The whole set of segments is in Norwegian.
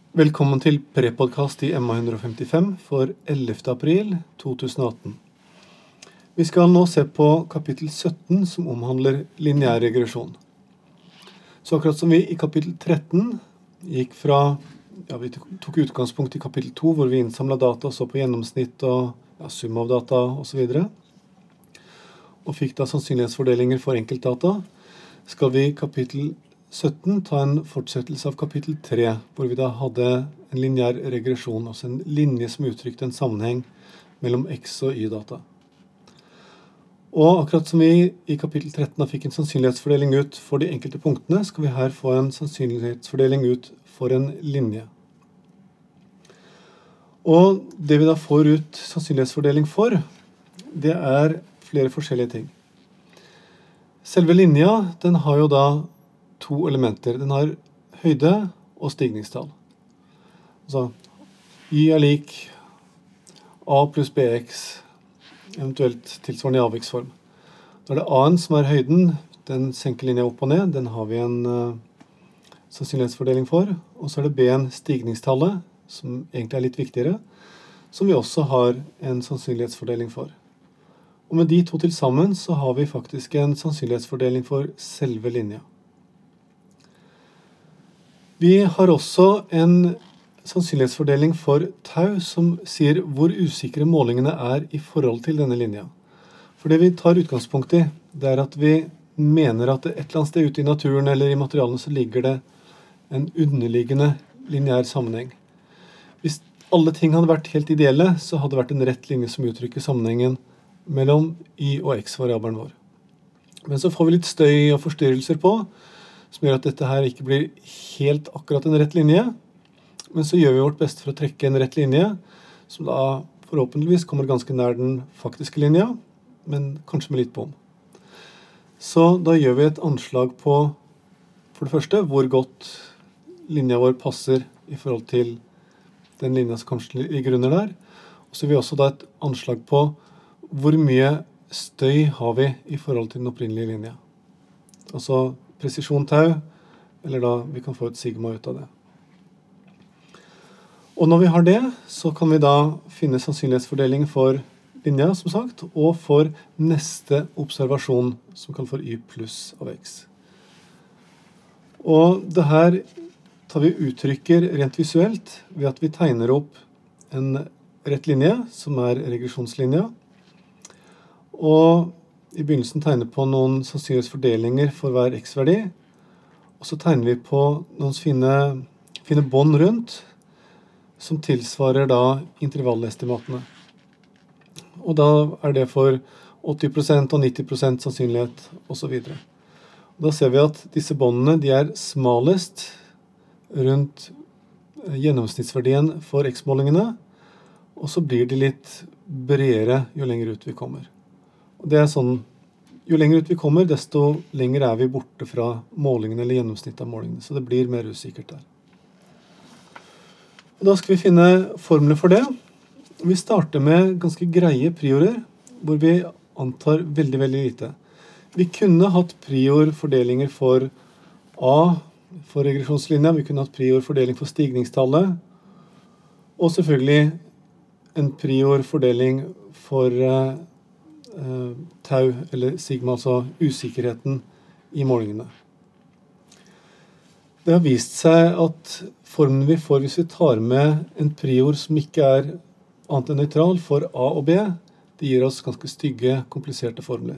Velkommen til prepodcast i MA155 for 11. april 2018. Vi skal nå se på kapittel 17 som omhandler lineær regresjon. Så akkurat som vi i kapittel 13 gikk fra, vi tok utgangspunkt i kapittel 2 hvor vi innsamlet data og så på gjennomsnitt og sum av data og så videre, og fikk da sannsynlighetsfordelinger for enkeltdata, skal vi i kapittel 17 ta en fortsettelse av kapittel 3, hvor vi da hadde en lineær regresjon, altså en linje som uttrykte en sammenheng mellom X og Y-data. Og akkurat som vi i kapittel 13 fikk en sannsynlighetsfordeling ut for de enkelte punktene, skal vi her få en sannsynlighetsfordeling ut for en linje. Og det vi da får ut sannsynlighetsfordeling for, det er flere forskjellige ting. Selve linja, den har jo da to elementer. Den har høyde og stigningstall. Altså, Y er lik A pluss BX, eventuelt tilsvarende i avviksform. Da er det A-en som er høyden, den senker linja opp og ned, den har vi en sannsynlighetsfordeling for. Og så er det B-en stigningstallet, som egentlig er litt viktigere, som vi også har en sannsynlighetsfordeling for. Og med de to til sammen så har vi faktisk en sannsynlighetsfordeling for selve linja. Vi har også en sannsynlighetsfordeling for tau som sier hvor usikre målingene er i forhold til denne linja. For det vi tar utgangspunkt i, det er at vi mener at et eller annet sted ute i naturen eller i materialene så ligger det en underliggende lineær sammenheng. Hvis alle ting hadde vært helt ideelle, så hadde det vært en rett linje som uttrykker sammenhengen mellom Y og X-variabelen vår. Men så får vi litt støy og forstyrrelser på, som gjør at dette her ikke blir helt akkurat en rett linje, men så gjør vi vårt beste for å trekke en rett linje, som da forhåpentligvis kommer ganske nær den faktiske linja, men kanskje med litt bom. Så da gjør vi et anslag på, for det første, hvor godt linja vår passer i forhold til den linja som kanskje ligger under der, og så gjør vi også da et anslag på hvor mye støy har vi i forhold til den opprinnelige linja. Altså presisjon tau, eller da vi kan få et sigma ut av det. Og når vi har det, så kan vi da finne sannsynlighetsfordeling for linja, som sagt, og for neste observasjon, som kan få Y pluss av X. Og det her tar vi uttrykker rent visuelt ved at vi tegner opp en rett linje, som er regresjonslinja, og i begynnelsen tegner på noen sannsynlighetsfordelinger for hver x-verdi, og så tegner vi på noen fine bånd rundt, som tilsvarer da intervallestimatene. Og da er det for 80% og 90% sannsynlighet, og så videre. Og da ser vi at disse båndene, de er smalest rundt gjennomsnittsverdien for x-målingene, og så blir de litt bredere jo lenger ut vi kommer. Og det er sånn, jo lenger ut vi kommer, desto lenger er vi borte fra målingene eller gjennomsnittet av målingene, så det blir mer usikkert der. Og da skal vi finne formler for det. Vi starter med ganske greie priorer, hvor vi antar veldig, veldig lite. Vi kunne hatt priorfordelinger for A, for regresjonslinja, vi kunne hatt priorfordeling for stigningstallet, og selvfølgelig en priorfordeling for tau, eller sigma, altså usikkerheten i målingene. Det har vist seg at formen vi får hvis vi tar med en prior som ikke er annet enn nøytral for A og B, det gir oss ganske stygge, kompliserte formler.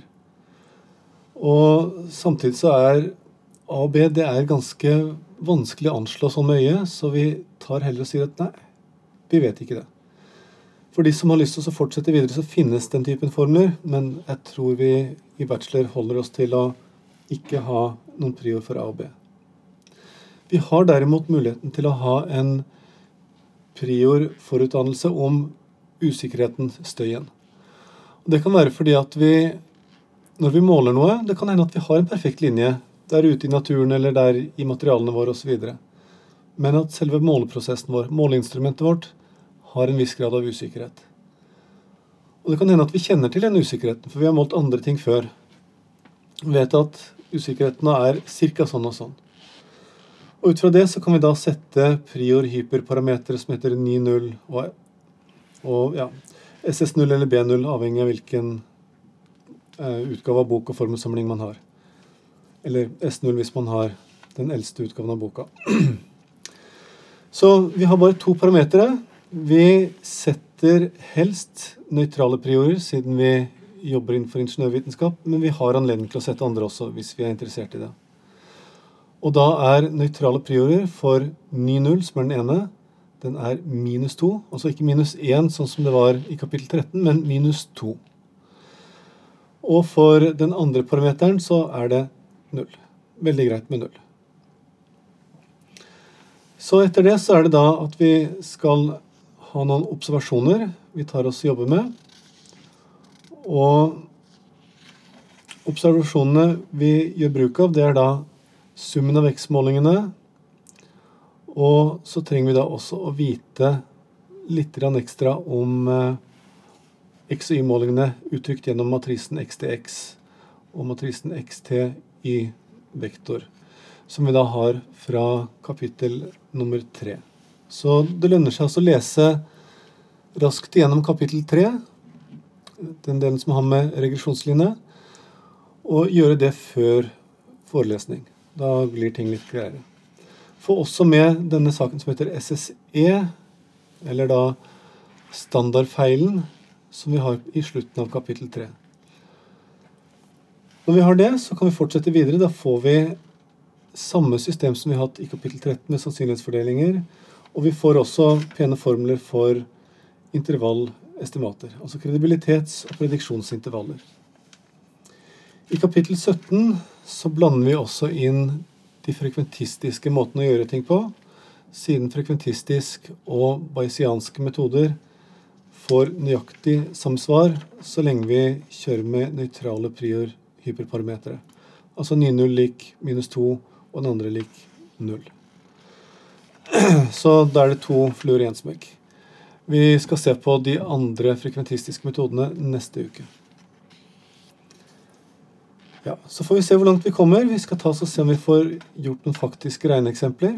Og samtidig så er A og B, det er ganske vanskelig å anslå sånn med øye, så vi tar heller og sier at nei, vi vet ikke det. For de som har lyst til å fortsette videre, så finnes den typen formler, men jeg tror vi i bachelor holder oss til å ikke ha noen prior for A og B. Vi har derimot muligheten til å ha en prior forutdannelse om usikkerheten, støyen. Og det kan være fordi at når vi måler noe, det kan hende at vi har en perfekt linje der ute i naturen eller der i materialene våre og så videre. Men at selve måleprosessen vår, måleinstrumentet vårt, har en viss grad av usikkerhet. Og det kan hende at vi kjenner til den usikkerheten, for vi har målt andre ting før. Vi vet at usikkerheten er cirka sånn og sånn. Og ut fra det så kan vi da sette prior-hyperparametere som heter 9,0 og ja, SS0 eller B0, avhengig av hvilken utgave av bok og formelsamling man har. Eller S0 hvis man har den eldste utgaven av boka. Så vi har bare 2 parametere. Vi setter helst nøytrale priorer, siden vi jobber innenfor ingeniørvitenskap, men vi har anledning til å sette andre også, hvis vi er interessert i det. Og da er nøytrale priorer for 9,0, som er den ene, den er -2, altså ikke -1, sånn som det var i kapittel 13, men -2. Og for den andre parameteren så er det 0. Veldig greit med 0. Så etter det så er det da at vi skal ha noen observasjoner vi tar oss og jobber med. Og observasjonene vi gjør bruk av, det er da summen av vekstmålingene, og så trenger vi da også å vite litt ekstra om x- og y-målingene uttrykt gjennom matrisen x-t-x og matrisen x-t i vektor, som vi da har fra kapittel nummer 3. Så det lønner seg altså å lese raskt gjennom kapittel 3, den delen som har med regresjonslinje, og gjøre det før forelesning. Da blir ting litt greiere. For også med denne saken som heter SSE, eller da standardfeilen, som vi har i slutten av kapittel 3. Når vi har det, så kan vi fortsette videre. Da får vi samme system som vi har hatt i kapittel 13 med sannsynlighetsfordelinger, og vi får også pene formler for intervallestimater, altså kredibilitets- og prediksjonsintervaller. I kapittel 17 så blander vi også inn de frekventistiske måtene å gjøre ting på, siden frekventistisk og bayesianske metoder får nøyaktig samsvar så lenge vi kjører med nøytrale prior-hyperparametere. Altså 9,0 lik -2 og den andre lik 0. Så da er det 2 fluer i en smekk. Vi skal se på de andre frekventistiske metodene neste uke. Ja, så får vi se hvor langt vi kommer. Vi skal ta oss og se om vi får gjort noen faktiske regneeksempler.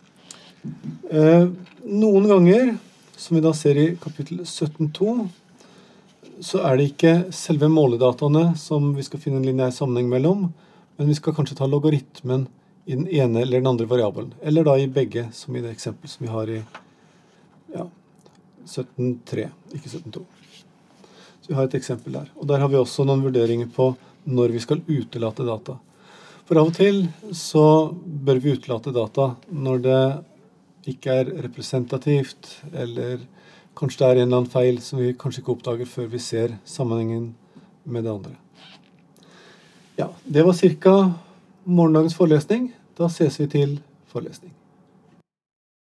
Noen ganger, som vi da ser i kapittel 17.2, så er det ikke selve måledataene som vi skal finne en lineær sammenheng mellom, men vi skal kanskje ta logaritmen i den ene eller den andre variabelen, eller da i begge, som i det eksempelet som vi har i 17.3, ikke 17.2. Så vi har et eksempel der. Og der har vi også noen vurderinger på når vi skal utelate data. For av og til så bør vi utelate data når det ikke er representativt, eller kanskje det er en eller annen feil som vi kanskje ikke oppdager før vi ser sammenhengen med det andre. Ja, det var cirka morgendagens forelesning. Da ses vi til forelesning.